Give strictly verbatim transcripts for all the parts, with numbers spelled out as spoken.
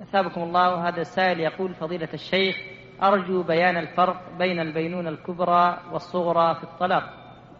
أثابكم الله. هذا السائل يقول: فضيلة الشيخ، أرجو بيان الفرق بين البينونة الكبرى والصغرى في الطلاق.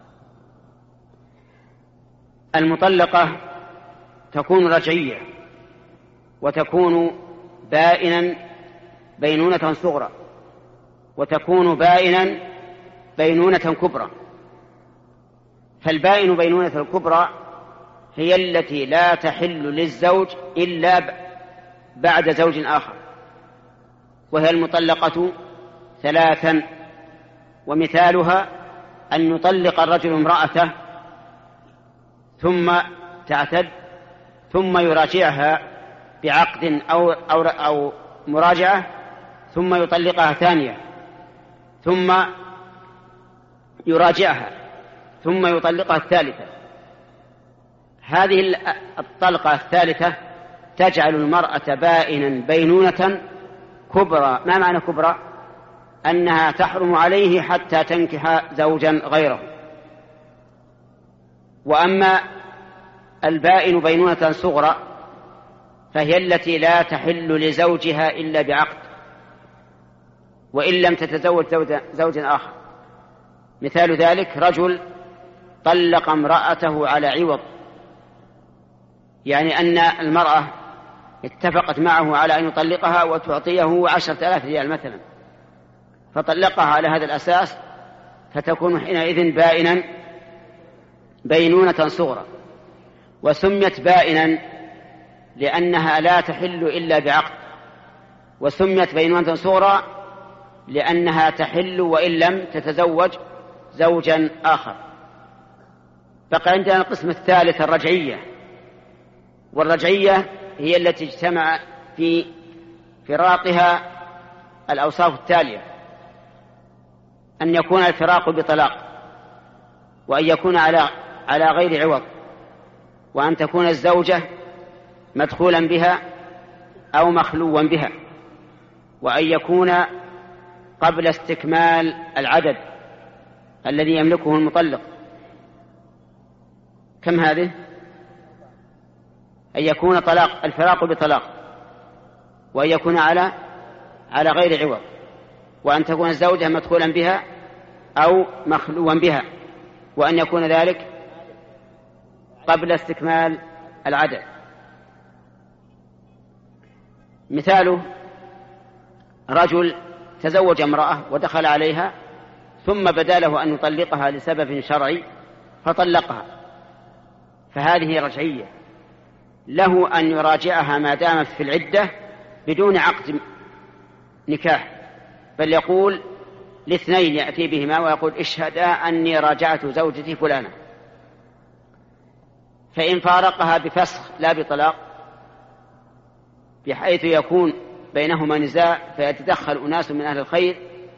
المطلقة تكون رجعية وتكون بائنا بينونة صغرى، وتكون بائنا بينونة كبرى. فالبائن بينونة الكبرى هي التي لا تحل للزوج إلا بعد زوج آخر، وهي المطلقة ثلاثا. ومثالها أن يطلق الرجل امرأته ثم تعتد ثم يراجعها بعقد أو, أو, أو مراجعة ثم يطلقها ثانية ثم يراجعها ثم يطلقها الثالثة. هذه الطلقة الثالثة تجعل المرأة بائنا بينونة كبرى. ما معنى كبرى؟ أنها تحرم عليه حتى تنكح زوجا غيره. وأما البائن بينونة صغرى فهي التي لا تحل لزوجها إلا بعقد، وإن لم تتزوج زوجا آخر. مثال ذلك رجل طلق امرأته على عوض، يعني أن المرأة اتفقت معه على أن يطلقها وتعطيه عشرة آلاف ريال مثلا، فطلقها على هذا الأساس، فتكون حينئذ بائنا بينونة صغرى. وسميت بائنا لأنها لا تحل إلا بعقد، وسميت بينونة صغرى لأنها تحل وإن لم تتزوج زوجا آخر. بقى عندنا القسم الثالث الرجعية، والرجعية هي التي اجتمع في فراقها الأوصاف التالية: أن يكون الفراق بطلاق، وأن يكون على على غير عوض، وأن تكون الزوجة مدخولا بها أو مخلوا بها، وأن يكون قبل استكمال العدد الذي يملكه المطلق. كم هذه؟ أن يكون طلاق الفراق بطلاق، وأن يكون على على غير عوض، وأن تكون الزوجة مدخولا بها أو مخلوا بها، وأن يكون ذلك قبل استكمال العدد. مثاله رجل تزوج امرأة ودخل عليها ثم بدا له أن يطلقها لسبب شرعي فطلقها، فهذه رجعية. له أن يراجعها ما دامت في العدة بدون عقد نكاح، بل يقول لاثنين يأتي بهما ويقول: اشهدا أني راجعت زوجتي فلانة. فإن فارقها بفسخ لا بطلاق، بحيث يكون بينهما نزاع فيتدخل أناس من أهل الخير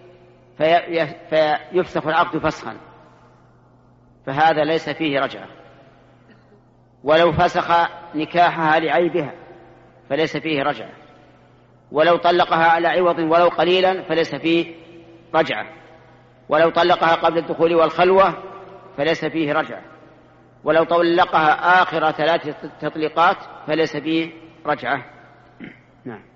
فيفسخ العقد فسخا، فهذا ليس فيه رجعة. ولو فسخ نكاحها لعيبها فليس فيه رجعة، ولو طلقها على عوض ولو قليلا فليس فيه رجعة، ولو طلقها قبل الدخول والخلوة فليس فيه رجعة، ولو طلقها آخر ثلاث تطليقات فليس فيه رجعة. نعم.